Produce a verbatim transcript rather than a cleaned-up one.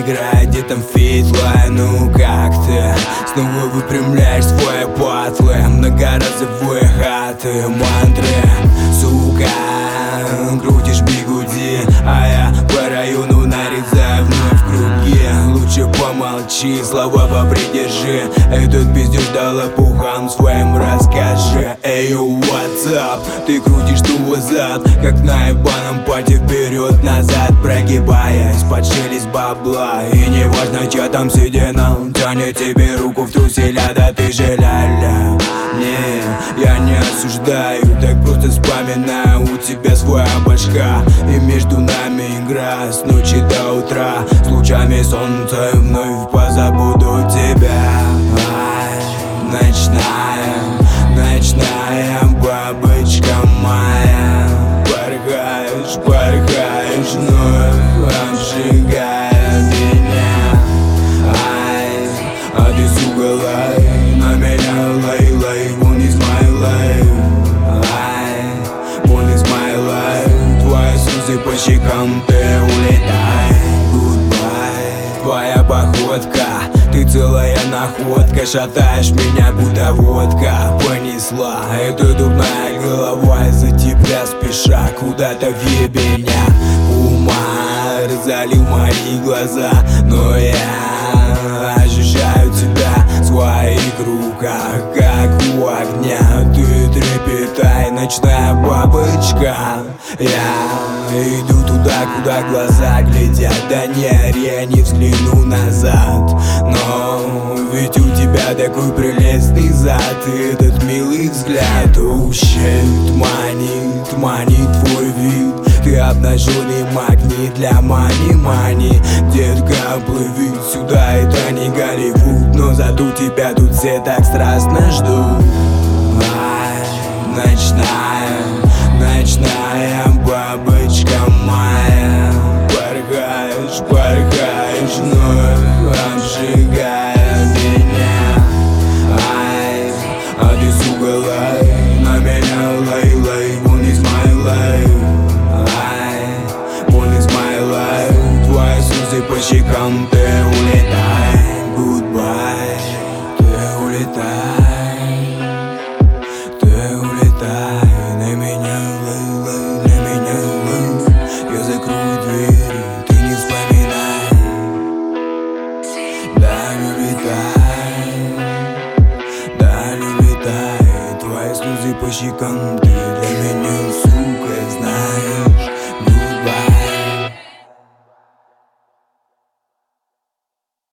играет, где там фейтлайн? Ну как ты? Снова выпрямляешь свои патлы, многоразовые хаты, мантры, сука. Крутишь бигуди, а я по району нарезаю вновь круги. Лучше помолчи, слова попридержи. Этот пиздеж дала пухан своим расскажи. Эй, what's up? Ты крутишь туло-зад, как на ебаном пати, вперед-назад прогибаясь под шелест бабла. И не важно, чё там седина тянет тебе руку в труселя, да ты же ля-ля. Не, я не осуждаю, так просто вспоминаю. У тебя своя башка, и между нами игра с ночи до утра. С лучами солнца вновь позабуду тебя. Ай, ночная, ночная бабочка моя. Порхаешь, порхаешь, вновь обжигая меня. Ай, а ты с угла на меня лай-лай. One is my life. Ай, one is my life. Твои слезы по щекам, ты улетай. Goodbye. Твоя походка, ты целая находка. Шатаешь меня, будто водка понесла. Эта дурная голова из-за тебя спеша куда-то в ебеня. Умар залил мои глаза, но я ощущаю тебя в своих руках, как у огня. Ты трепетай, ночная бабочка. Я иду туда, куда глаза глядят. Да не ори, я не взгляну назад. Но ведь у тебя такой прелестный зад и этот милый взгляд. Oh shit, манит, манит твой вид. Ты обнаженный магнит для мани-мани. Детка, плыви сюда, это не Голливуд, но зато тебя тут все так страстно ждут. Ай, ночная, ночная бабочка моя. Порхаешь, порхаешь, вновь обжигая меня. Ай, а ты с угла на меня лай-лай. One is my life. Ай, one is my life. Твои слезы по щекам, ты улетай. Goodbye, ты улетай. Ты улетай. На меня лай-лай, на меня лай. Я закрою двери, ты не вспоминай. Да, улетай. Да, улетай. Твои слезы по щекам, ты для меня, сука, знаешь.